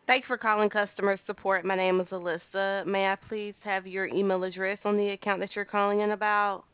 Thank you for calling customer support. My name is Alyssa. May I please have your email address on the account that you're calling in about?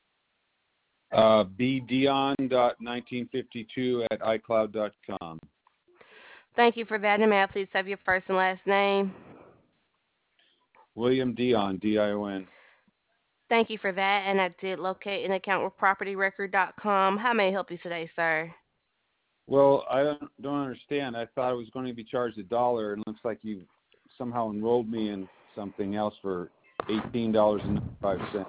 bdion.1952 at icloud.com. Thank you for that. And may I please have your first and last name? William Dion, Dion. Thank you for that. And I did locate an account with propertyrecord.com. How may I help you today, sir? Well, I don't understand. I thought I was going to be charged $1. It looks like you somehow enrolled me in something else for $18.95.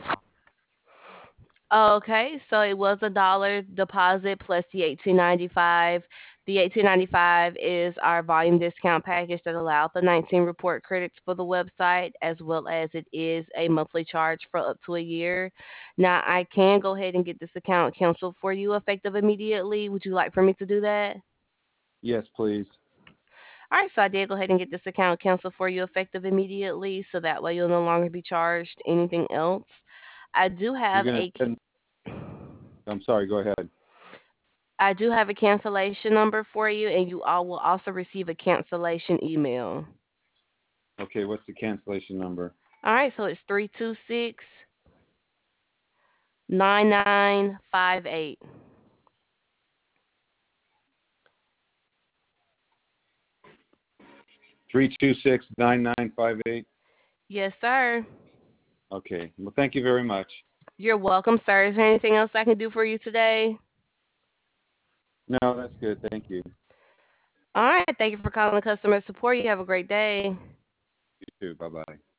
Okay, so it was a dollar deposit plus the 18.95. The 18.95 is our volume discount package that allowed the 19 report credits for the website, as well as it is a monthly charge for up to a year. Now, I can go ahead and get this account canceled for you effective immediately. Would you like for me to do that? Yes, please. All right, so I did go ahead and get this account canceled for you effective immediately, so that way you'll no longer be charged anything else. I do You're have going to a send, I'm sorry, go ahead. I do have a cancellation number for you, and you all will also receive a cancellation email. Okay, what's the cancellation number? All right, so it's 326 9958. 326-9958. Yes, sir. Okay, well, thank you very much. You're welcome, sir. Is there anything else I can do for you today? No, that's good. Thank you. All right, thank you for calling customer support. You have a great day. You too. Bye-bye.